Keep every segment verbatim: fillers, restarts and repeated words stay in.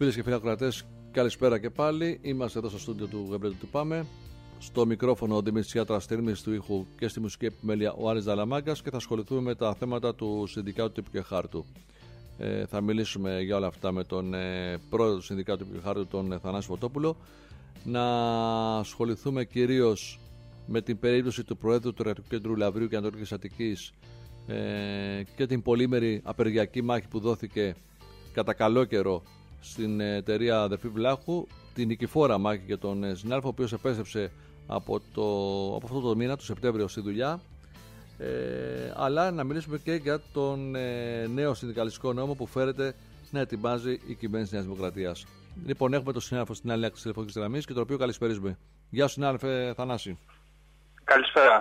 Φίλες και φίλοι ακροατές, καλησπέρα και πάλι. Είμαστε εδώ στο στούντιο του Γεμπρέτου του Πάμε. Στο μικρόφωνο ο Δημήτρης Ιάτρας, στη ρύθμιση του ήχου και στη μουσική επιμέλεια ο Άρης Δαλαμάγκας και θα ασχοληθούμε με τα θέματα του Συνδικάτου Τύπου και Χάρτου. Ε, θα μιλήσουμε για όλα αυτά με τον ε, πρόεδρο του Συνδικάτου Τύπου και Χάρτου, τον ε, Θανάση Φωτόπουλο. Να ασχοληθούμε κυρίως με την περίπτωση του Προέδρου του Εργατικού Κέντρου Λαβρίου και Ανατολικής Αττικής ε, και την πολύμερη απεργιακή μάχη που δόθηκε κατά καλό καιρό στην εταιρεία Αδερφή Βλάχου, την νικηφόρα μάχη για τον συνάδελφο, ο οποίος επέστρεψε από, το, από αυτό το μήνα, το Σεπτέμβριο, στη δουλειά. Ε, αλλά να μιλήσουμε και για τον ε, νέο συνδικαλιστικό νόμο που φέρεται να ετοιμάζει η κυβέρνηση της Νέας Δημοκρατίας. Λοιπόν, έχουμε τον συνάδελφο στην άλλη άκρη της τηλεφωνικής γραμμής και τον οποίο καλησπέριζουμε. Γεια σου, συνάδελφε Θανάση. Καλησπέρα.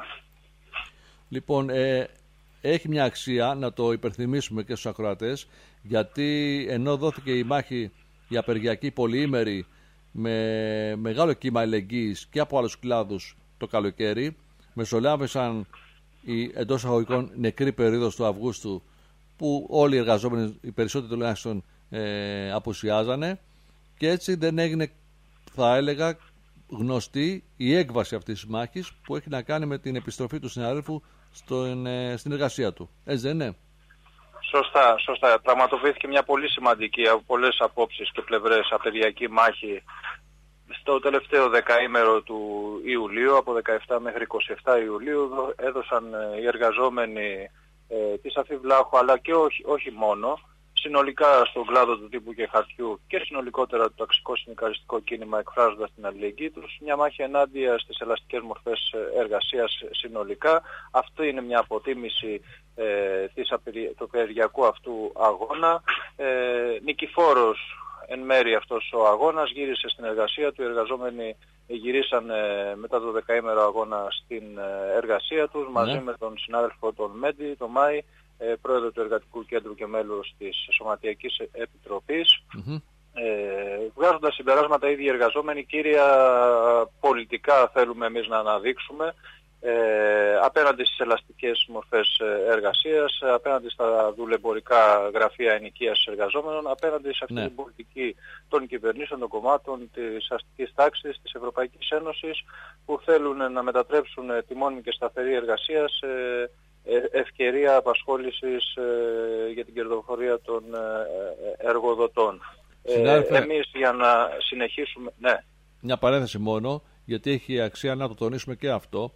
Λοιπόν, ε, έχει μια αξία να το υπενθυμίσουμε και στους ακροατές, γιατί ενώ δόθηκε η μάχη η απεργιακή πολυήμερη με μεγάλο κύμα ελεγγύης και από άλλους κλάδους το καλοκαίρι, μεσολάβησαν οι εντός εισαγωγικών νεκρή περίοδος του Αυγούστου, που όλοι οι εργαζόμενοι, οι περισσότεροι τουλάχιστον, ε, απουσιάζανε, και έτσι δεν έγινε, θα έλεγα, γνωστή η έκβαση αυτής της μάχης που έχει να κάνει με την επιστροφή του συναδέλφου στον, ε, στην εργασία του. Έτσι δεν είναι? Σωστά, σωστά. Πραγματοποιήθηκε μια πολύ σημαντική από πολλές απόψεις και πλευρές απεργιακή μάχη στο τελευταίο δεκαήμερο του Ιουλίου, από δεκαεπτά μέχρι είκοσι επτά Ιουλίου. Έδωσαν οι εργαζόμενοι ε, της Αδερφή Βλάχου, αλλά και όχι, όχι μόνο, συνολικά στον κλάδο του τύπου και χαρτιού και συνολικότερα το ταξικό συνδικαλιστικό κίνημα, εκφράζοντας την αλληλεγγύη τους, μια μάχη ενάντια στις ελαστικές μορφές εργασίας συνολικά. Αυτό είναι μια αποτίμηση ε, της απερι... του απεργιακού αυτού αγώνα. Ε, νικηφόρος εν μέρει αυτός ο αγώνας, γύρισε στην εργασία του. Οι εργαζόμενοι γυρίσαν ε, μετά το δεκαήμερο αγώνα στην ε, εργασία τους, μαζί ναι. με τον συνάδελφο τον Μέντι, τον Μάη, πρόεδρο του Εργατικού Κέντρου και μέλος της Σωματιακής Επιτροπής. Mm-hmm. Ε, βγάζοντας συμπεράσματα, οι ίδιοι εργαζόμενοι, κύρια πολιτικά θέλουμε εμείς να αναδείξουμε ε, απέναντι στις ελαστικές μορφές εργασίας, απέναντι στα δουλεμπορικά γραφεία ενοικίας εργαζόμενων, απέναντι σε αυτή ναι. την πολιτική των κυβερνήσεων, των κομμάτων της αστικής τάξης της Ευρωπαϊκής Ένωσης, που θέλουν να μετατρέψουν τη μόνιμη και σταθερή εργασία σε ευκαιρία απασχόλησης ε, για την κερδοφορία των ε, εργοδοτών. Ε, εμείς για να συνεχίσουμε... Ναι. Μια παρένθεση μόνο, γιατί έχει αξία να το τονίσουμε και αυτό.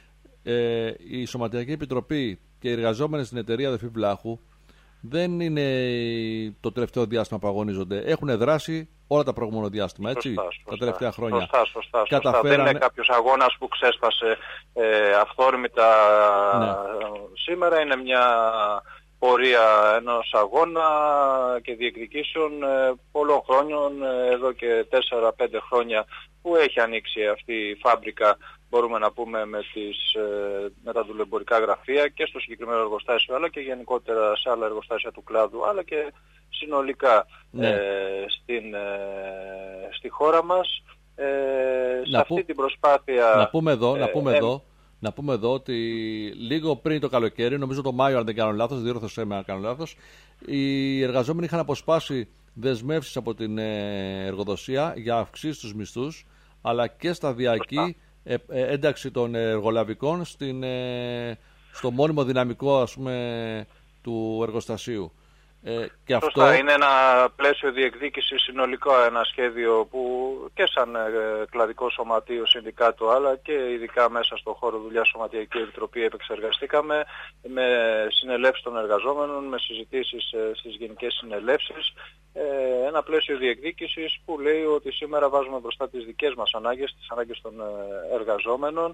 Ε, η Σωματιακή Επιτροπή και οι εργαζόμενοι στην εταιρεία Αδερφή Βλάχου δεν είναι το τελευταίο διάστημα που αγωνίζονται. Έχουν δράσει όλα τα προηγούμενο διάστημα, έτσι, σωστά, σωστά, τα τελευταία χρόνια. Σωστά, σωστά, σωστά. Καταφέρανε... Δεν είναι κάποιος αγώνας που ξέσπασε ε, αυθόρμητα ναι. σήμερα. Είναι μια πορεία ενός αγώνα και διεκδικήσεων ε, πολλών χρόνων, ε, εδώ και τέσσερα πέντε χρόνια που έχει ανοίξει αυτή η φάμπρικα, μπορούμε να πούμε, με, τις, με τα δουλεμπορικά γραφεία και στο συγκεκριμένο εργοστάσιο, αλλά και γενικότερα σε άλλα εργοστάσια του κλάδου, αλλά και συνολικά ναι. ε, στην, ε, στη χώρα μας. Ε, σε να αυτή που... την προσπάθεια... Να πούμε εδώ, ε, να πούμε ε, εδώ, να πούμε εδώ ότι λίγο πριν το καλοκαίρι, νομίζω το Μάιο αν δεν κάνω λάθος, διόρθωσέ με αν κάνω λάθος, οι εργαζόμενοι είχαν αποσπάσει δεσμεύσεις από την εργοδοσία για αυξήσεις στους μισθούς, αλλά και σταδιακή ε, ε, ένταξη των εργολαβικών στην, ε, στο μόνιμο δυναμικό, ας πούμε, του εργοστασίου. Ε, και Σωστά, αυτό... είναι ένα πλαίσιο διεκδίκησης συνολικό, ένα σχέδιο που και σαν ε, κλαδικό σωματείο, συνδικάτο, αλλά και ειδικά μέσα στον χώρο δουλειά Σωματιακή Επιτροπή επεξεργαστήκαμε με συνελεύσεις των εργαζόμενων, με συζητήσεις ε, στις γενικές συνελεύσεις. Ε, ένα πλαίσιο διεκδίκησης που λέει ότι σήμερα βάζουμε μπροστά τις δικές μας ανάγκες, τις ανάγκες των ε, εργαζόμενων,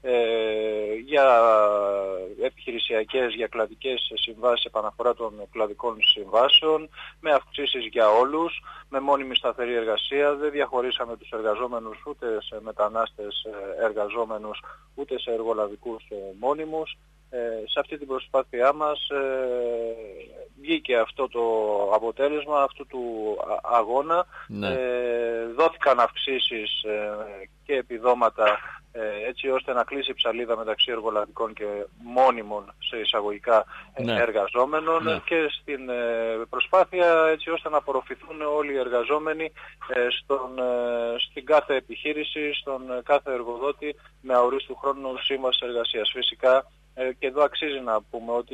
Ε, για επιχειρησιακές, για κλαδικές συμβάσεις, επαναφορά των κλαδικών συμβάσεων, με αυξήσεις για όλους, με μόνιμη σταθερή εργασία. Δεν διαχωρίσαμε τους εργαζόμενους ούτε σε μετανάστες εργαζόμενους, ούτε σε εργολαβικούς μόνιμους. Ε, σε αυτή την προσπάθειά μας ε, βγήκε αυτό το αποτέλεσμα αυτού του αγώνα. Ναι. Ε, δόθηκαν αυξήσεις ε, και επιδόματα ε, έτσι έτσι ώστε να κλείσει η ψαλίδα μεταξύ εργολαβικών και μόνιμων σε εισαγωγικά ναι. εργαζόμενων ναι. και στην ε, προσπάθεια έτσι ώστε να απορροφηθούν όλοι οι εργαζόμενοι ε, στον, ε, στην κάθε επιχείρηση, στον κάθε εργοδότη με αορίστου χρόνου σύμβαση εργασίας. Φυσικά ε, και εδώ αξίζει να πούμε ότι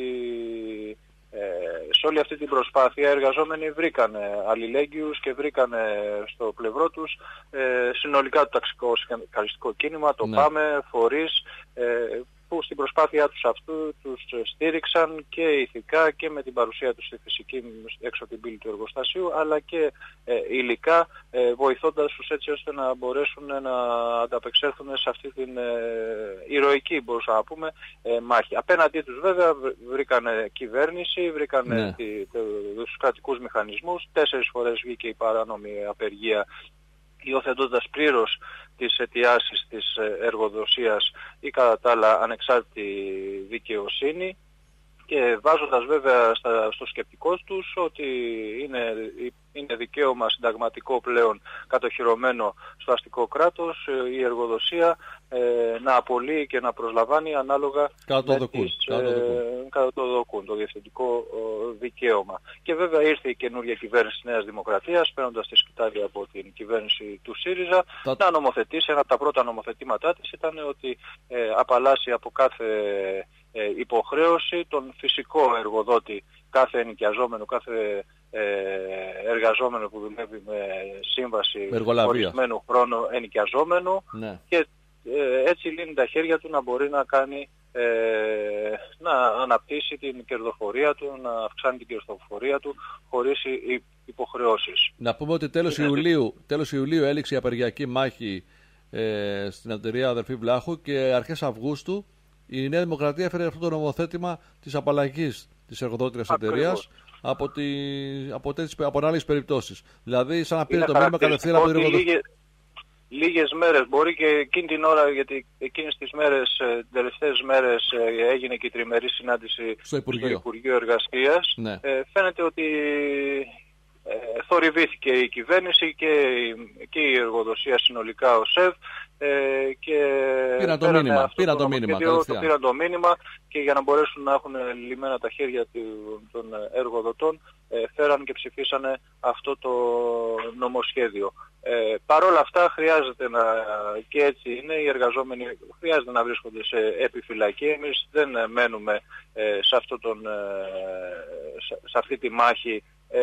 Ε, σε όλη αυτή την προσπάθεια οι εργαζόμενοι βρήκανε αλληλέγγυους και βρήκανε στο πλευρό τους ε, συνολικά το ταξικό συνδικαλιστικό κίνημα, το ναι. ΠΑΜΕ, φορείς ε, που στην προσπάθειά τους αυτού τους στήριξαν και ηθικά και με την παρουσία τους στη φυσική έξω την πύλη του εργοστασίου, αλλά και ε, υλικά ε, βοηθώντας τους έτσι ώστε να μπορέσουν να ανταπεξέλθουν σε αυτή την ε, ηρωική, μπορούσα να πούμε, ε, μάχη. Απέναντί τους βέβαια βρήκανε κυβέρνηση, βρήκανε ναι. τη, το, τους κρατικούς μηχανισμούς, τέσσερις φορές βγήκε η παράνομη απεργία υιοθετώντας πλήρως τις αιτιάσεις της εργοδοσίας ή κατά τα άλλα ανεξάρτητη δικαιοσύνη και βάζοντας βέβαια στα, στο σκεπτικό τους ότι είναι, είναι δικαίωμα συνταγματικό πλέον κατοχυρωμένο στο αστικό κράτος η εργοδοσία ε, να απολύει και να προσλαμβάνει ανάλογα κατά το τις, ε, κατά το δοκούν, το διευθυντικό ε, δικαίωμα. Και βέβαια ήρθε η καινούργια κυβέρνηση της Νέας Δημοκρατίας παίρνοντας τη σκητάλη από την κυβέρνηση του ΣΥΡΙΖΑ τα... να νομοθετήσει. Ένα από τα πρώτα νομοθετήματά της ήταν ότι ε, απαλλάσσει από κάθε ε, υποχρέωση τον φυσικό εργοδότη, κάθε ενοικιαζόμενο, κάθε ε, εργαζόμενο που δουλεύει με σύμβαση ορισμένου χρόνου ενοικιαζόμενο ναι. και ε, έτσι λύνει τα χέρια του να μπορεί να κάνει ε, να αναπτύσσει την κερδοφορία του, να αυξάνει την κερδοφορία του χωρίς υποχρεώσεις. Να πούμε ότι τέλος Ιουλίου, τέλος Ιουλίου έληξε η απεργιακή μάχη ε, στην εταιρεία Αδερφή Βλάχου και αρχές Αυγούστου η Νέα Δημοκρατία έφερε αυτό το νομοθέτημα της απαλλαγής της εργοδότριας εταιρείας από, τη, από, τέτοιες, από άλλες περιπτώσεις. Δηλαδή σαν να πήρε το μήνυμα κατευθείαν από την εργοδότρια. Λίγες μέρες, μπορεί και εκείνη την ώρα, γιατί εκείνες τις μέρες, τελευταίες μέρες έγινε και η τριμερή συνάντηση στο Υπουργείο, στο Υπουργείο Εργασίας. Ναι. Ε, φαίνεται ότι ε, θορυβήθηκε η κυβέρνηση και η, και η εργοδοσία συνολικά, ο ΣΕΒ, ε, και πήραν το μήνυμα, πήραν το, μήνυμα το πήραν το μήνυμα και για να μπορέσουν να έχουν λυμμένα τα χέρια των εργοδοτών ε, φέραν και ψηφίσανε αυτό το νομοσχέδιο. Ε, Παρ' όλα αυτά χρειάζεται να, και έτσι είναι, οι εργαζόμενοι χρειάζεται να βρίσκονται σε επιφυλακή. Εμείς δεν μένουμε ε, σε, αυτό τον, ε, σε, σε αυτή τη μάχη. Ε,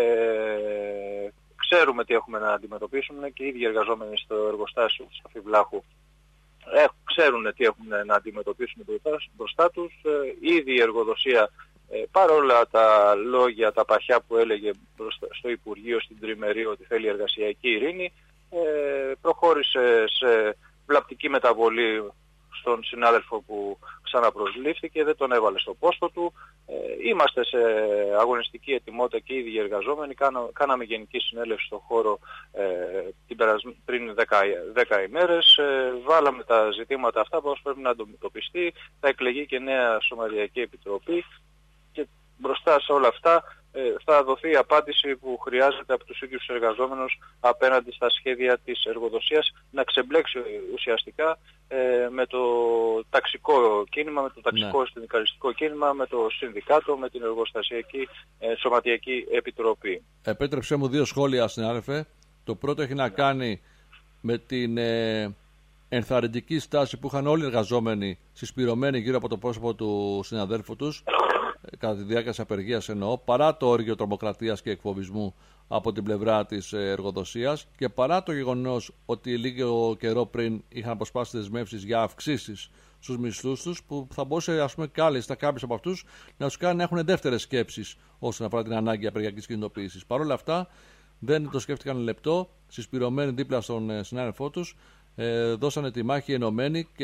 ξέρουμε τι έχουμε να αντιμετωπίσουμε και οι ίδιοι εργαζόμενοι στο εργοστάσιο της Αδερφή Βλάχου ε, ξέρουν τι έχουν να αντιμετωπίσουν μπροστά τους. Ε, ήδη η εργοδοσία Ε, παρόλα τα λόγια, τα παχιά που έλεγε στο Υπουργείο στην τριμερή ότι θέλει εργασιακή ειρήνη, ε, προχώρησε σε βλαπτική μεταβολή στον συνάδελφο που ξαναπροσλήφθηκε, δεν τον έβαλε στο πόστο του. Ε, είμαστε σε αγωνιστική ετοιμότητα και οι ίδιοι εργαζόμενοι. Κάνα, κάναμε γενική συνέλευση στον χώρο ε, την περασ... πριν δέκα ημέρες. Ε, βάλαμε τα ζητήματα αυτά που πρέπει να αντιμετωπιστεί. Θα εκλεγεί και νέα Σωματιακή Επιτροπή. Και μπροστά σε όλα αυτά ε, θα δοθεί η απάντηση που χρειάζεται από τους ίδιους εργαζόμενους απέναντι στα σχέδια της εργοδοσίας να ξεμπλέξει ουσιαστικά ε, με το ταξικό κίνημα, με το ταξικό ναι. συνδικαλιστικό κίνημα, με το συνδικάτο, με την εργοστασιακή ε, σωματιακή επιτροπή. Επέτρεψέ μου δύο σχόλια, συνάδελφε. Το πρώτο έχει να κάνει με την ε, ενθαρρυντική στάση που είχαν όλοι οι εργαζόμενοι συσπηρωμένοι γύρω από το πρόσωπο του συναδέλφου τους κατά τη διάρκεια της απεργίας, εννοώ, παρά το όργιο τρομοκρατίας και εκφοβισμού από την πλευρά της εργοδοσίας και παρά το γεγονός ότι λίγο καιρό πριν είχαν αποσπάσει δεσμεύσεις για αυξήσεις στους μισθούς τους, που θα μπορούσε, ας πούμε, κάλλιστα κάποιους από αυτούς να τους κάνει να έχουν δεύτερες σκέψεις όσον αφορά την ανάγκη απεργιακής κινητοποίησης. Παρ' όλα αυτά δεν το σκέφτηκαν λεπτό, συσπηρωμένοι δίπλα στον συνάδελφό τους, ε, δώσανε τη μάχη ενωμένοι και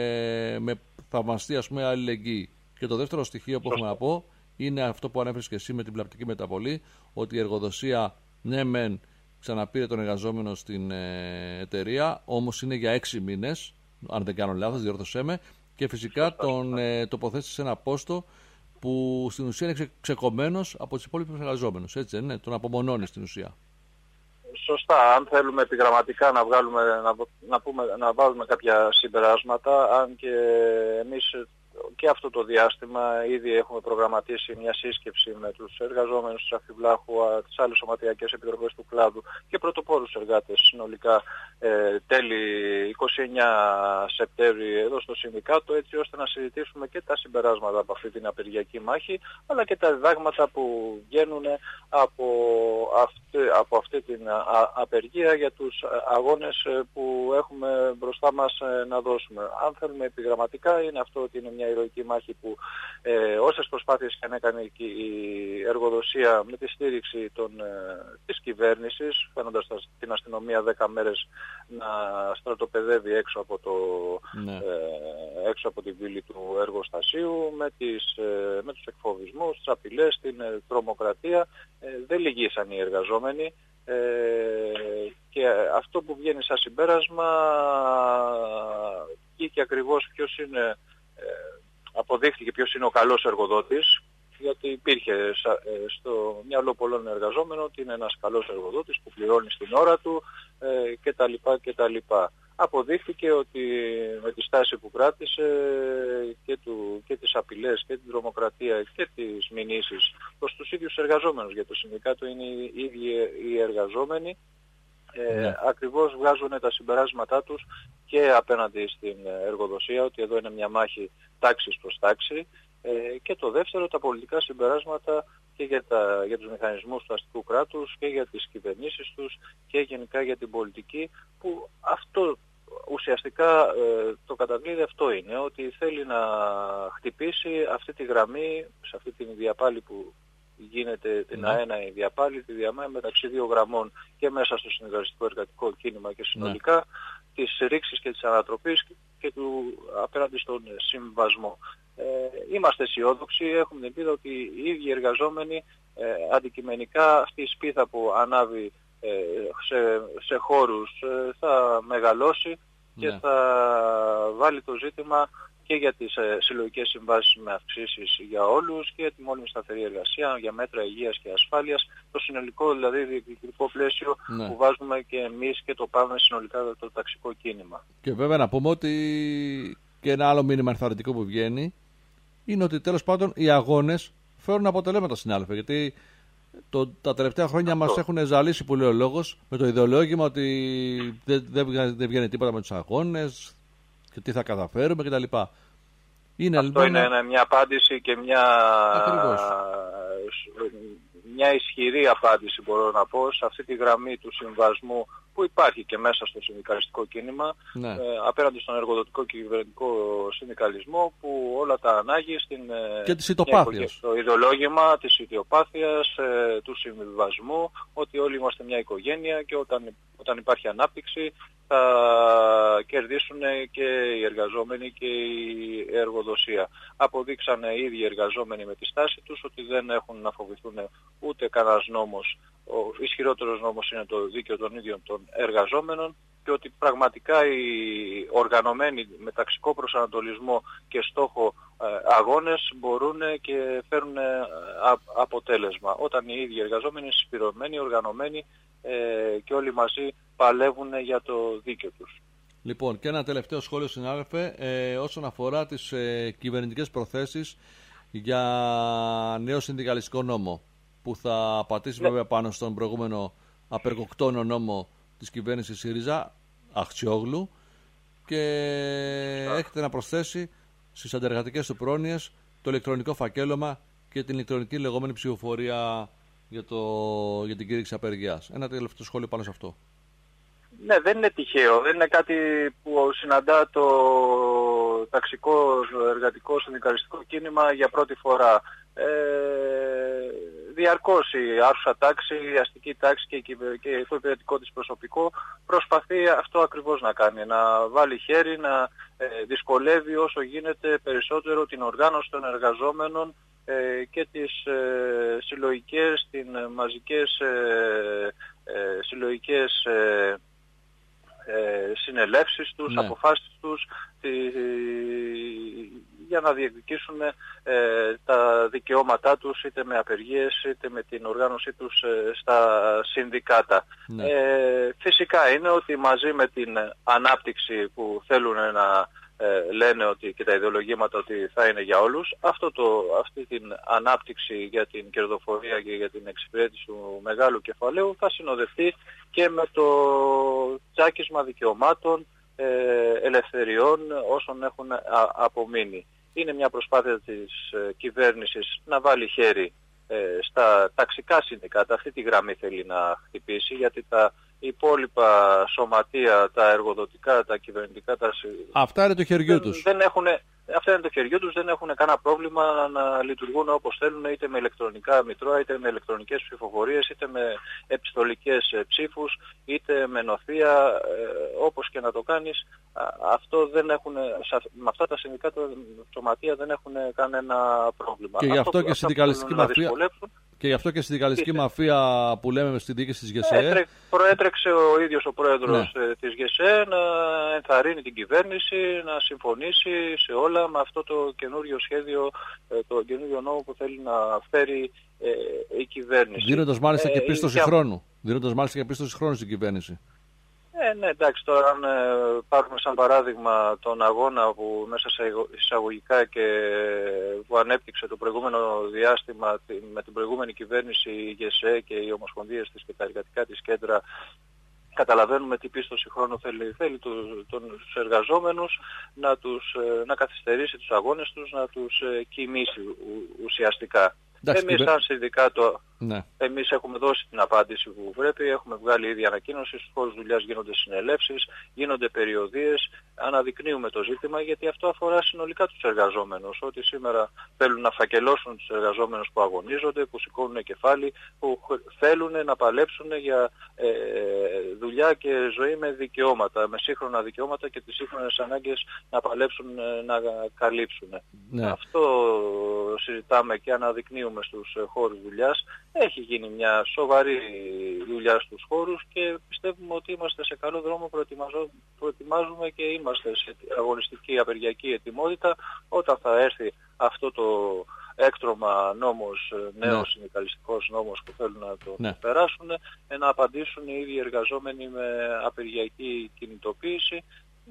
με θαυμαστή, ας πούμε, αλληλεγγύη. Και το δεύτερο στοιχείο που έχουμε να πω είναι αυτό που ανέφερες και εσύ με την βλαπτική μεταβολή, ότι η εργοδοσία ναι μεν ξαναπήρε τον εργαζόμενο στην ε, εταιρεία, όμως είναι για έξι μήνες, αν δεν κάνω λάθος, διόρθωσέ με, και φυσικά τον ε, τοποθέτησε σε ένα πόστο που στην ουσία είναι ξε, ξεκομμένος από τους υπόλοιπους εργαζόμενους, έτσι δεν είναι, τον απομονώνει στην ουσία. σωστά, αν θέλουμε επιγραμματικά να, βγάλουμε, να, να, πούμε, να βάλουμε κάποια συμπεράσματα, αν και εμείς και αυτό το διάστημα ήδη έχουμε προγραμματίσει μια σύσκεψη με τους εργαζόμενους της Αφιβλάχου, τις άλλες σωματιακές επιτροπές του κλάδου και πρωτοπόρους εργάτες συνολικά ε, τέλη είκοσι εννέα Σεπτέμβρη εδώ στο Συνδικάτο, έτσι ώστε να συζητήσουμε και τα συμπεράσματα από αυτή την απεργιακή μάχη, αλλά και τα διδάγματα που βγαίνουν από αυτή, από αυτή την α, απεργία για τους αγώνες που έχουμε μπροστά μας να δώσουμε. Αν θέλουμε επιγραμματικά, είναι αυτό ότι είναι μια ηρωική μάχη που ε, όσες προσπάθειες και αν έκανε και η εργοδοσία με τη στήριξη των, ε, της κυβέρνησης, φαίνοντας την αστυνομία δέκα μέρες να στρατοπεδεύει έξω από, το, ναι. ε, έξω από τη βίλη του εργοστασίου, με, τις, ε, με τους εκφοβισμούς, τις απειλές, την ε, τρομοκρατία, ε, δεν λυγίσαν οι εργαζόμενοι. Ε, και αυτό που βγαίνει σαν συμπέρασμα και ακριβώς ποιος είναι, ε, αποδείχθηκε ποιος είναι ο καλός εργοδότης, γιατί υπήρχε στο μυαλό πολλών εργαζόμενων ότι είναι ένας καλός εργοδότης που πληρώνει στην ώρα του ε, κτλ. κτλ. Αποδείχθηκε ότι με τη στάση που κράτησε και, του, και τις απειλές και την τρομοκρατία και τις μηνύσεις προς τους ίδιους εργαζόμενους, για το συνδικάτο είναι οι ίδιοι οι εργαζόμενοι, Ε, ναι. ακριβώς βγάζουν τα συμπεράσματά τους και απέναντι στην εργοδοσία, ότι εδώ είναι μια μάχη τάξης προς τάξη, ε, και το δεύτερο, τα πολιτικά συμπεράσματα και για, τα, για τους μηχανισμούς του αστικού κράτους και για τις κυβερνήσεις τους και γενικά για την πολιτική, που αυτό ουσιαστικά ε, το κατακλείδι αυτό είναι, ότι θέλει να χτυπήσει αυτή τη γραμμή, σε αυτή την διαπάλη που γίνεται την αένα η διαπάλη, τη διαμάχη μεταξύ δύο γραμμών και μέσα στο συνεργαστικό εργατικό κίνημα και συνολικά, ναι. της ρήξης και της ανατροπής και του απέναντι στον συμβασμό. Ε, είμαστε αισιόδοξοι, έχουμε την ελπίδα ότι οι ίδιοι εργαζόμενοι ε, αντικειμενικά αυτή η σπίθα που ανάβει ε, σε, σε χώρους ε, θα μεγαλώσει και ναι. θα βάλει το ζήτημα και για τις ε, συλλογικές συμβάσεις με αυξήσεις για όλους και για τη μόνιμη σταθερή εργασία, για μέτρα υγείας και ασφάλειας, το συνολικό δηλαδή διοικητικό πλαίσιο ναι. που βάζουμε και εμείς και το πάμε συνολικά το ταξικό κίνημα. Και βέβαια να πούμε ότι και ένα άλλο μήνυμα ενθαρρυντικό που βγαίνει είναι ότι τέλος πάντων οι αγώνες φέρουν αποτελέσματα στην Α. Γιατί το, τα τελευταία χρόνια αυτό μας έχουν ζαλίσει πολύ ο λόγος με το ιδεολόγημα ότι δεν, δεν, δεν βγαίνει τίποτα με τους αγώνες και τι θα καταφέρουμε κτλ. Είναι αυτό λοιπόν... είναι μια απάντηση και μια... μια ισχυρή απάντηση, μπορώ να πω, σε αυτή τη γραμμή του συμβασμού που υπάρχει και μέσα στο συνδικαλιστικό κίνημα, ναι. ε, απέναντι στον εργοδοτικό και κυβερνητικό συνδικαλισμό, που όλα τα ανάγει στην, και της ητοπάθειας. Το ιδεολόγημα της ητοπάθειας, ε, του συμβιβασμού, ότι όλοι είμαστε μια οικογένεια και όταν, όταν υπάρχει ανάπτυξη θα κερδίσουν και οι εργαζόμενοι και η εργοδοσία. Αποδείξανε οι ίδιοι εργαζόμενοι με τη στάση τους ότι δεν έχουν να φοβηθούν ούτε κανένας νόμος. Ο ισχυρότερος νόμος είναι το δίκαιο των ίδιων των εργαζόμενων και ότι πραγματικά οι οργανωμένοι με ταξικό προσανατολισμό και στόχο ε, αγώνες μπορούν και φέρουν ε, αποτέλεσμα. Όταν οι ίδιοι εργαζόμενοι είναι συσπηρωμένοι, οργανωμένοι ε, και όλοι μαζί παλεύουν για το δίκαιο τους. Λοιπόν, και ένα τελευταίο σχόλιο, συνάδελφε, ε, όσον αφορά τις ε, κυβερνητικές προθέσεις για νέο συνδικαλιστικό νόμο, που θα πατήσει ναι. βέβαια πάνω στον προηγούμενο απεργοκτόνο νόμο της κυβέρνησης ΣΥΡΙΖΑ, Αχτσιόγλου, και yeah. έχετε να προσθέσει στις αντεργατικές του πρόνοιες το ηλεκτρονικό φακέλωμα και την ηλεκτρονική λεγόμενη ψηφοφορία για, το, για την κήρυξη απεργίας. Ένα τελευταίο σχόλιο πάνω σε αυτό. Ναι, δεν είναι τυχαίο. Δεν είναι κάτι που συναντά το ταξικό εργατικό συνδικαλιστικό κίνημα για πρώτη φορά. Ε, διαρκώς η άρουσα τάξη, η αστική τάξη και, και το υπηρετικό της προσωπικό προσπαθεί αυτό ακριβώς να κάνει. Να βάλει χέρι, να ε, δυσκολεύει όσο γίνεται περισσότερο την οργάνωση των εργαζόμενων ε, και τις ε, συλλογικές, την μαζικές ε, ε, συλλογικές ε, Ε, συνελεύσεις τους, ναι. αποφάσεις τους, τη, για να διεκδικήσουν ε, τα δικαιώματά τους, είτε με απεργίες είτε με την οργάνωσή τους ε, στα συνδικάτα. Ναι. Ε, φυσικά είναι ότι μαζί με την ανάπτυξη που θέλουν να ε, λένε ότι και τα ιδεολογήματα ότι θα είναι για όλους, αυτό το, αυτή την ανάπτυξη για την κερδοφορία και για την εξυπηρέτηση του μεγάλου κεφαλαίου θα συνοδευτεί και με το τσάκισμα δικαιωμάτων, ε, ελευθεριών όσων έχουν απομείνει. Είναι μια προσπάθεια της ε, κυβέρνησης να βάλει χέρι ε, στα ταξικά συνδικάτα. Αυτή τη γραμμή θέλει να χτυπήσει, γιατί τα υπόλοιπα σωματεία, τα εργοδοτικά, τα κυβερνητικά, τα... Αυτά είναι το χεριό τους. Δεν έχουν, αυτά είναι το χεριό τους, δεν έχουν κανένα πρόβλημα να λειτουργούν όπως θέλουν, είτε με ηλεκτρονικά μητρώα, είτε με ηλεκτρονικές ψηφοφορίες, είτε με επιστολικές ψήφους, είτε με νοθεία, ε, όπως και να το κάνεις. Αυτό δεν έχουν, με αυτά τα συνδικάτα σωματεία δεν έχουν κανένα πρόβλημα. Και γι' αυτό, αυτό και συνδικαλιστική μαφία... Και γι' αυτό και συνδικαλιστική μαφία που λέμε στη διοίκηση της ΓΕΣΕ. Έτρε, προέτρεξε ο ίδιος ο πρόεδρος ναι. της ΓΕΣΕ να ενθαρρύνει την κυβέρνηση να συμφωνήσει σε όλα με αυτό το καινούριο σχέδιο, το καινούριο νόμο που θέλει να φέρει ε, η κυβέρνηση. Δίνοντας μάλιστα ε, και πίστοση ε, χρόνου. Δίνοντας μάλιστα και πίστοση χρόνου στην κυβέρνηση. Ε, ναι, εντάξει, τώρα αν ε, πάρουμε σαν παράδειγμα τον αγώνα που μέσα σε εισαγωγικά και που ανέπτυξε το προηγούμενο διάστημα με την προηγούμενη κυβέρνηση, η ΓΕΣΕ και οι ομοσπονδίες της και τα εργατικά της κέντρα, καταλαβαίνουμε τι πίστοση χρόνου θέλει. Θέλει του, τους εργαζόμενους να, τους, να καθυστερήσει τους αγώνες τους, να τους κοιμήσει ου, ουσιαστικά. Εντάξει, εμείς σαν συνδικάτο, ναι. εμείς έχουμε δώσει την απάντηση που πρέπει, έχουμε βγάλει ήδη ανακοίνωση, στους χώρους δουλειάς γίνονται συνελεύσεις, γίνονται περιοδίες, αναδεικνύουμε το ζήτημα, γιατί αυτό αφορά συνολικά τους εργαζόμενους, ότι σήμερα θέλουν να φακελώσουν τους εργαζόμενους που αγωνίζονται, που σηκώνουν κεφάλι, που θέλουν να παλέψουν για ε, δουλειά και ζωή με δικαιώματα, με σύγχρονα δικαιώματα και τις σύγχρονες ανάγκες να παλέψουν, να καλύψουν. Ναι. Αυτό συζητάμε και αναδεικνύουμε στους χώρους δουλειάς. Έχει γίνει μια σοβαρή δουλειά στους χώρους και πιστεύουμε ότι είμαστε σε καλό δρόμο, προετοιμάζουμε και είμαστε σε αγωνιστική απεργιακή ετοιμότητα όταν θα έρθει αυτό το έκτρωμα νόμος, νέος ναι. συνδικαλιστικός νόμος που θέλουν να το ναι. περάσουν, να απαντήσουν οι ίδιοι εργαζόμενοι με απεργιακή κινητοποίηση.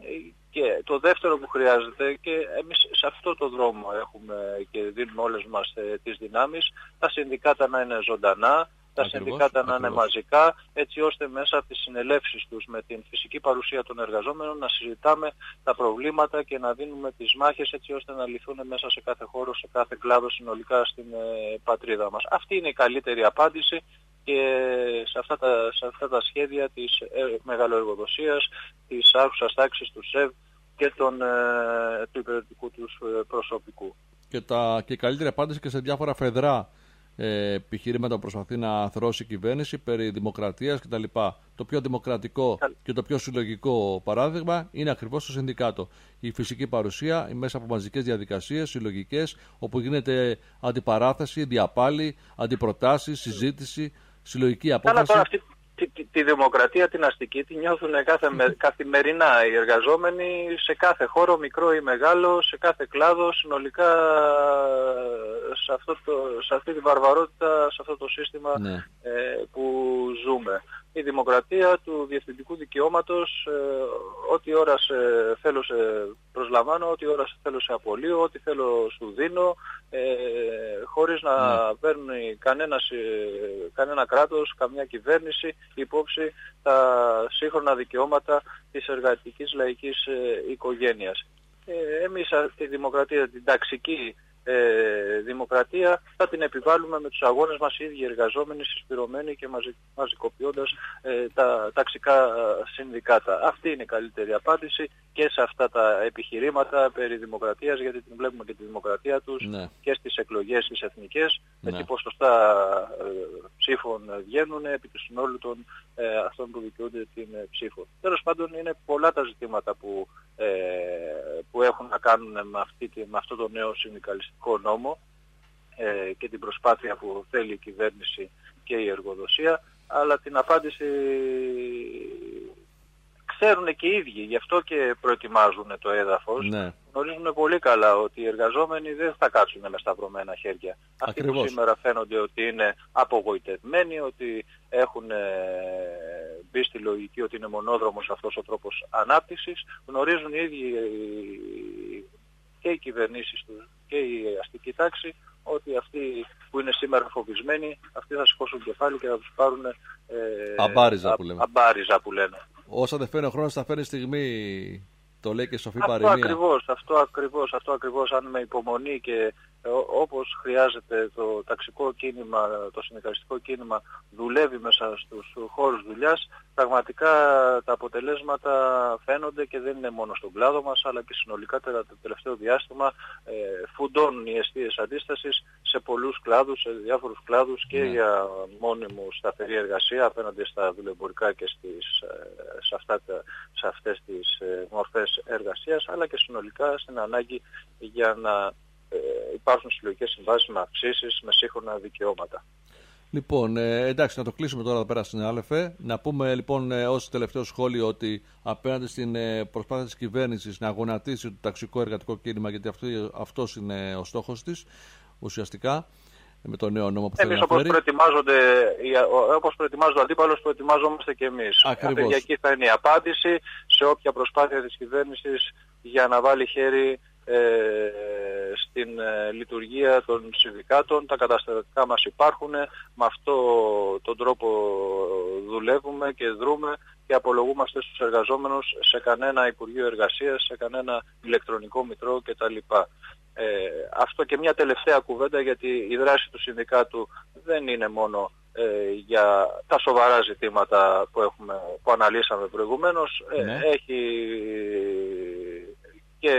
Και το δεύτερο που χρειάζεται, και εμείς σε αυτό το δρόμο έχουμε και δίνουμε όλες μας τις δυνάμεις, τα συνδικάτα να είναι ζωντανά, τα ακριβώς, συνδικάτα να ακριβώς. είναι μαζικά, έτσι ώστε μέσα από τις συνελεύσεις τους με την φυσική παρουσία των εργαζόμενων να συζητάμε τα προβλήματα και να δίνουμε τις μάχες, έτσι ώστε να λυθούν μέσα σε κάθε χώρο, σε κάθε κλάδο συνολικά στην ε, πατρίδα μας. Αυτή είναι η καλύτερη απάντηση και σε αυτά τα, σε αυτά τα σχέδια της ε, μεγαλοεργοδοσίας, της άρχουσας τάξης του ΣΕΒ και των, ε, του υπηρετικού τους ε, προσωπικού. Και, τα, και η καλύτερη απάντηση και σε διάφορα φεδρά ε, επιχειρήματα που προσπαθεί να θρώσει η κυβέρνηση περί δημοκρατίας κτλ. Το πιο δημοκρατικό και το πιο συλλογικό παράδειγμα είναι ακριβώς το συνδικάτο. Η φυσική παρουσία μέσα από μαζικές διαδικασίες, συλλογικές, όπου γίνεται αντιπαράθεση, διαπάλη, αντιπροτάσεις, συζήτηση, συλλογική απόφαση. Τώρα αυτή, τη, τη, τη δημοκρατία την αστική τη νιώθουν κάθε, με, καθημερινά οι εργαζόμενοι σε κάθε χώρο, μικρό ή μεγάλο, σε κάθε κλάδο, συνολικά σε, αυτό το, σε αυτή τη βαρβαρότητα, σε αυτό το σύστημα ναι. ε, που ζούμε. Η δημοκρατία του διευθυντικού δικαιώματος, ε, ό,τι ώρα σε θέλω σε προσλαμβάνω, ό,τι ώρα σε θέλω σε απολύω, ό,τι θέλω σου δίνω, ε, χωρίς να ναι. παίρνει κανένας, κανένα κράτος, καμιά κυβέρνηση υπόψη τα σύγχρονα δικαιώματα της εργατικής λαϊκής ε, οικογένειας. Ε, εμείς τη δημοκρατία, την ταξική Ε, δημοκρατία θα την επιβάλλουμε με τους αγώνες μας οι ίδιοι εργαζόμενοι, συσπηρωμένοι και μαζι, μαζικοποιώντας ε, τα ταξικά συνδικάτα. Αυτή είναι η καλύτερη απάντηση και σε αυτά τα επιχειρήματα περί δημοκρατίας, γιατί την βλέπουμε και τη δημοκρατία τους ναι. και στις εκλογές τις εθνικές, με ναι. τι ποσοστά ε, ψήφων βγαίνουν επί του συνόλου των ε, αυτών που δικαιούνται την ε, ψήφο. Τέλος πάντων είναι πολλά τα ζητήματα που, ε, που έχουν να κάνουν με, αυτή, με αυτό το νέο συνδικαλιστικό νόμο ε, και την προσπάθεια που θέλει η κυβέρνηση και η εργοδοσία, αλλά την απάντηση ξέρουν και οι ίδιοι, γι' αυτό και προετοιμάζουν το έδαφος. Ναι. Γνωρίζουν πολύ καλά ότι οι εργαζόμενοι δεν θα κάτσουν με σταυρωμένα χέρια. Αυτοί που σήμερα φαίνονται ότι είναι απογοητευμένοι, ότι έχουν ε, μπει στη λογική ότι είναι μονόδρομος αυτός ο τρόπος ανάπτυξης, γνωρίζουν οι ίδιοι και οι κυβερνήσεις τους και η αστική τάξη ότι αυτοί που είναι σήμερα φοβισμένοι, αυτοί θα σηκώσουν κεφάλι και θα τους πάρουν ε, αμπάριζα, που λέμε. αμπάριζα που λένε. Όσα δεν φέρνει ο χρόνος θα φέρνει στιγμή, το λέει και η σοφή αυτό παροιμία. Ακριβώς, αυτό ακριβώς, αυτό ακριβώς, αν με υπομονή και όπως χρειάζεται το ταξικό κίνημα, το συνδικαλιστικό κίνημα δουλεύει μέσα στους χώρους δουλειάς, πραγματικά τα αποτελέσματα φαίνονται και δεν είναι μόνο στον κλάδο μας, αλλά και συνολικά το τελευταίο διάστημα ε, φουντώνουν οι αιστείες αντίστασης σε πολλούς κλάδους, σε διάφορους κλάδους και yeah. για μόνιμου σταθερή εργασία απέναντι στα δουλεμπορικά και στις, σε, αυτά, σε αυτές τις μορφές εργασίας, αλλά και συνολικά στην ανάγκη για να Ε, υπάρχουν συλλογικές συμβάσεις με αυξήσεις, με σύγχρονα δικαιώματα. Λοιπόν, ε, εντάξει, να το κλείσουμε τώρα εδώ πέρα στην ΑΛΕΦΕ. Να πούμε λοιπόν ε, ως τελευταίο σχόλιο ότι απέναντι στην ε, προσπάθεια της κυβέρνησης να γονατίσει το ταξικό εργατικό κίνημα, γιατί αυτό, αυτός είναι ο στόχος της ουσιαστικά με το νέο νόμο που θέλει να φέρει. Όπως προετοιμάζει ο αντίπαλος, προετοιμάζομαστε και εμείς. Ακριβώς. Εκεί θα είναι η απάντηση σε όποια προσπάθεια της κυβέρνησης για να βάλει χέρι Ε, στην ε, λειτουργία των συνδικάτων. Τα καταστατικά μας υπάρχουν, με αυτό τον τρόπο δουλεύουμε και δρούμε και απολογούμαστε στους εργαζόμενους σε κανένα Υπουργείο Εργασίας, σε κανένα ηλεκτρονικό μητρό κτλ. Ε, αυτό και μια τελευταία κουβέντα, γιατί η δράση του συνδικάτου δεν είναι μόνο ε, για τα σοβαρά ζητήματα που, έχουμε, που αναλύσαμε προηγουμένως, ε, ναι. έχει και,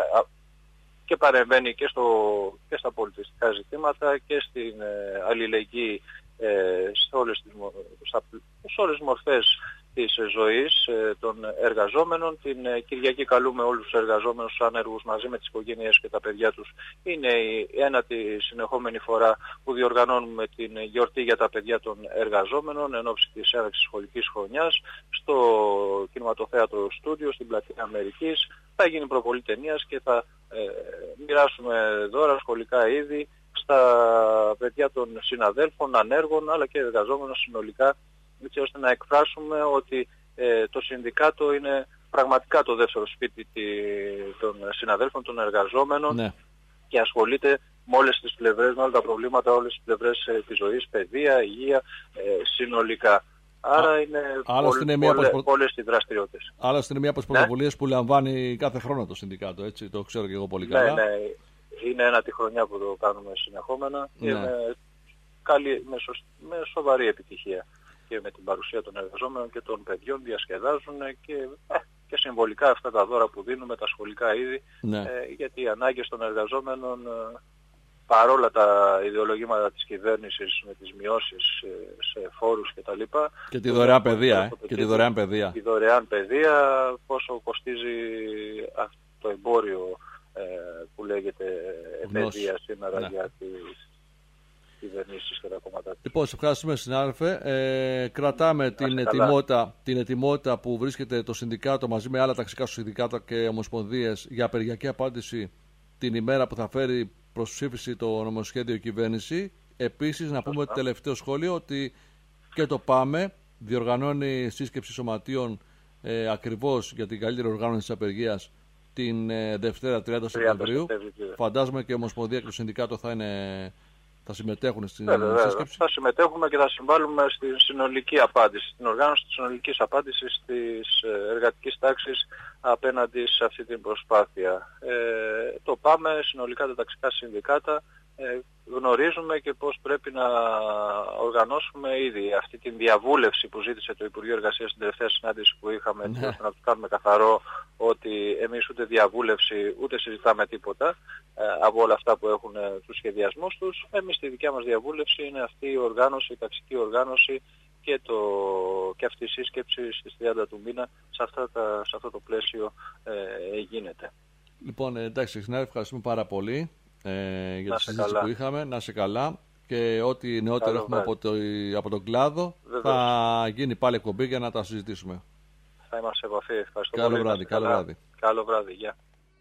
και παρεμβαίνει και, στο, και στα πολιτιστικά ζητήματα και στην ε, αλληλεγγύη ε, σε, όλες τις, στα, σε όλες τις μορφές της ζωής ε, των εργαζόμενων. Την ε, Κυριακή καλούμε όλους τους εργαζόμενους, τους άνεργους μαζί με τις οικογένειες και τα παιδιά τους. Είναι η ένατη συνεχόμενη φορά που διοργανώνουμε την γιορτή για τα παιδιά των εργαζόμενων εν ώψη της έναρξης σχολικής χρονιάς στο κινηματοθέατρο Στούντιο στην Πλατεία Αμερικής. Θα γίνει προβολή ταινίας και θα ε, μοιράσουμε δώρα, σχολικά είδη στα παιδιά των συναδέλφων, ανέργων αλλά και εργαζόμενων συνολικά, έτσι ώστε να εκφράσουμε ότι ε, το συνδικάτο είναι πραγματικά το δεύτερο σπίτι των συναδέλφων, των εργαζόμενων, ναι. και ασχολείται με όλες τις πλευρές, με όλα τα προβλήματα, όλες τις πλευρές ε, της ζωής, παιδεία, υγεία, ε, συνολικά. Άρα Α, είναι πολλές, πολλές, προ... πολλές οι δραστηριότητες. Άλλωστε είναι μία από τις πρωτοβουλίες ναι. που λαμβάνει κάθε χρόνο το συνδικάτο, έτσι, το ξέρω και εγώ πολύ καλά. Ναι, ναι, είναι ένα τη χρονιά που το κάνουμε συνεχόμενα ναι. και με, καλή, με, σωσ... με σοβαρή επιτυχία. Και με την παρουσία των εργαζόμενων και των παιδιών διασκεδάζουν και, και συμβολικά αυτά τα δώρα που δίνουμε, τα σχολικά είδη, ναι. ε, γιατί οι ανάγκες των εργαζόμενων ε, παρόλα τα ιδεολογήματα της κυβέρνησης με τις μειώσεις ε, σε φόρους κτλ. Και τη δωρεάν παιδεία, ε, και, και τη δωρεάν παιδεία. Τη δωρεάν παιδεία, πόσο κοστίζει αυτό το εμπόριο ε, που λέγεται παιδεία σήμερα ναι. για τις και τα κόμματα. Λοιπόν, σε ευχαριστούμε συνάδελφε. Ε, κρατάμε την ετοιμότητα, την ετοιμότητα που βρίσκεται το συνδικάτο μαζί με άλλα ταξικά συνδικάτα και ομοσπονδίες για απεργιακή απάντηση την ημέρα που θα φέρει προς ψήφιση το νομοσχέδιο κυβέρνηση. Επίσης, να πούμε το τελευταίο σχόλιο ότι και το ΠΑΜΕ διοργανώνει σύσκεψη σωματείων ε, ακριβώς για την καλύτερη οργάνωση της απεργίας την ε, Δευτέρα τριάντα Σεπτεμβρίου. Φαντάζομαι και η Ομοσπονδία και το Συνδικάτο θα είναι. Θα συμμετέχουν στην βέβαια, σύσκεψη. Θα συμμετέχουμε και θα συμβάλλουμε στη συνολική απάντηση, στην οργάνωση της συνολικής απάντησης της εργατικής τάξης απέναντι σε αυτή την προσπάθεια. Ε, το πάμε συνολικά τα ταξικά συνδικάτα, ε, γνωρίζουμε και πώς πρέπει να οργανώσουμε ήδη αυτή την διαβούλευση που ζήτησε το Υπουργείο Εργασίας στην τελευταία συνάντηση που είχαμε, ναι. ώστε να του κάνουμε καθαρό ότι εμείς ούτε διαβούλευση ούτε συζητάμε τίποτα ε, από όλα αυτά που έχουν ε, τους σχεδιασμούς τους. Εμείς τη δικιά μας διαβούλευση είναι αυτή η οργάνωση, η ταξική οργάνωση και, το, και αυτή η σύσκεψη στις τριάντα του μήνα σε, αυτά τα, σε αυτό το πλαίσιο ε, γίνεται. Λοιπόν, εντάξει, συνάδελφοι, ευχαριστούμε πάρα πολύ. Ε, για τη συζήτηση που είχαμε, να είσαι καλά και ό,τι νεότερο έχουμε από, το, από τον κλάδο. Βεβαίως. Θα γίνει πάλι εκπομπή για να τα συζητήσουμε. θα είμαστε σε επαφή. Ευχαριστώ Καλό πολύ. βράδυ, καλό βράδυ. Καλό βράδυ, γεια.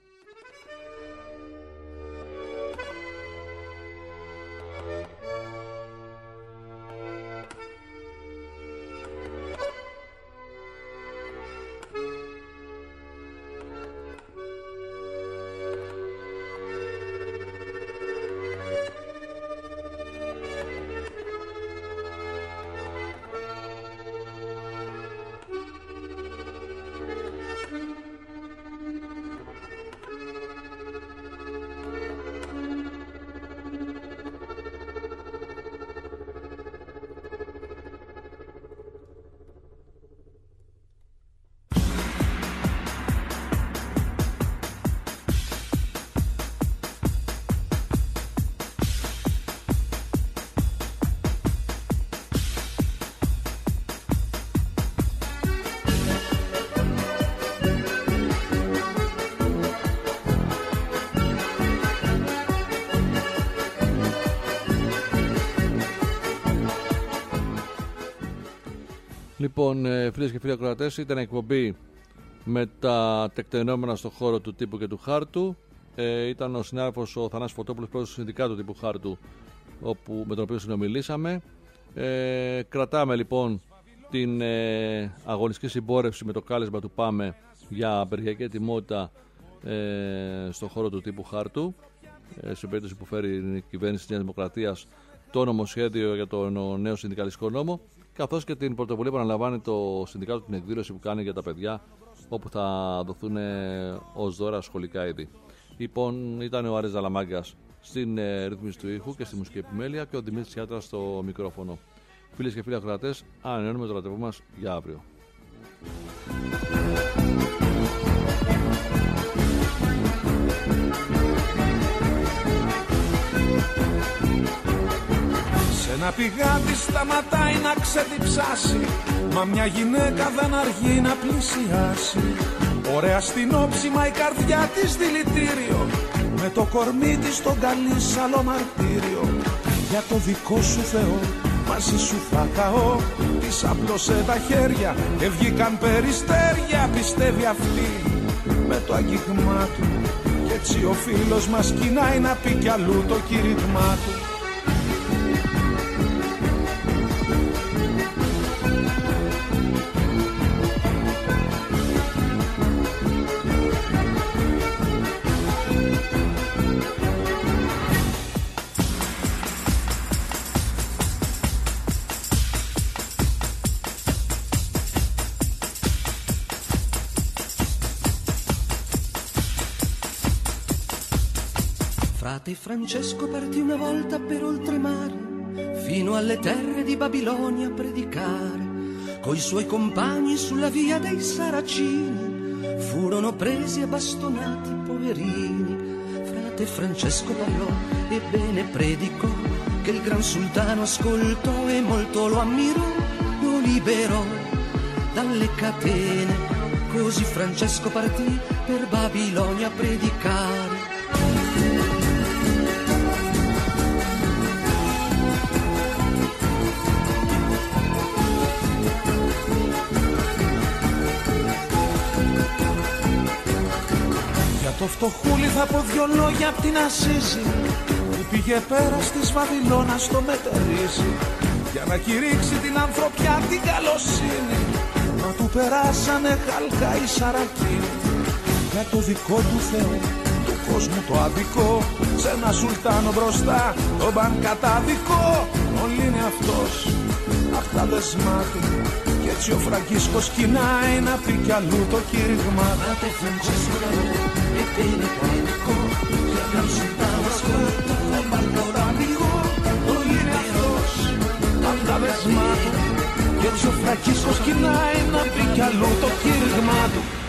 Λοιπόν, φίλες και φίλοι ακροατές, ήταν εκπομπή με τα τεκτενόμενα στον χώρο του τύπου και του χάρτου. Ε, ήταν ο συνάδελφος ο Θανάσης Φωτόπουλος, πρόεδρος του Συνδικάτου Τύπου Χάρτου, όπου, με τον οποίο συνομιλήσαμε. Ε, κρατάμε λοιπόν την ε, αγωνιστική συμπόρευση με το κάλεσμα του ΠΑΜΕ για απεργιακή ετοιμότητα ε, στον χώρο του τύπου χάρτου, ε, σε περίπτωση που φέρει η κυβέρνηση της Νέας Δημοκρατίας το νομοσχέδιο για το νέο συνδικαλιστικό νόμο, καθώς και την πρωτοβουλία που αναλαμβάνει το Συνδικάτο, την εκδήλωση που κάνει για τα παιδιά, όπου θα δοθούν ως δώρα σχολικά είδη. Λοιπόν, ήταν ο Άρης Ζαλαμάγκας στην ε, ρύθμιση του ήχου και στη μουσική επιμέλεια και ο Δημήτρης Τσιάτρας στο μικρόφωνο. Φίλες και φίλοι ακροατές, ανανεώνουμε το ραντεβού μας για αύριο. Σε ένα πηγάδι σταματάει να ξεδιψάσει, μα μια γυναίκα δεν αργεί να πλησιάσει. Ωραία στην όψη, μα η καρδιά της δηλητήριο, με το κορμί της τον καλεί άλλο μαρτύριο. Για το δικό σου Θεό μαζί σου θα καώ. Της απλώσε τα χέρια και βγήκαν περιστέρια, πιστεύει αυτή με το αγγίγμα του. Κι έτσι ο φίλος μας κοινάει να πει κι αλλού το κήρυγμά του. Frate Francesco partì una volta per oltremare, fino alle terre di Babilonia a predicare. Coi suoi compagni sulla via dei Saracini furono presi e bastonati poverini. Frate Francesco parlò e bene predicò, che il gran sultano ascoltò e molto lo ammirò, lo liberò dalle catene. Così Francesco partì per Babilonia a predicare. Το φτωχούλι θα πω δυο λόγια απ' την Ασίζη, που πήγε πέρα της Βαβυλώνα στο μετερίζει, για να κηρύξει την ανθρωπιά την καλοσύνη. Μα του περάσανε χαλκά οι Σαρακίνοι. Για το δικό του Θεό, του κόσμου το αδικό, σε ένα σουλτάνο μπροστά τον παν καταδικό. Όλοι είναι αυτός, αυτά δεσμά του. Κι έτσι ο Φραγκίσκος κοινάει να πει κι αλλού το κήρυγμα. Frate Francesco e bene predicò, che il gran sultano ascoltò e molto lo ammirò, lo liberò Αυτά δεσμά του. Κι έτσι ο Φραγκίσκος κοινάει να πει κι αλλού το κήρυγμα του.